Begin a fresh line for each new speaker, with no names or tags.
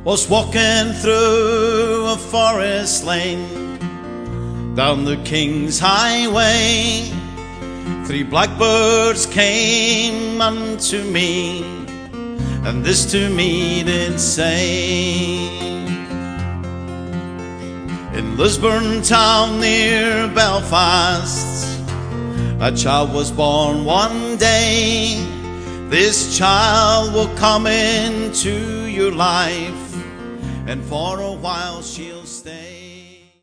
Was walking through a forest lane, down the King's Highway. 3 blackbirds came unto me, and this to me did say: in Lisburn town near Belfast, a child was born one day. This child will come into your life, and for a while she'll stay.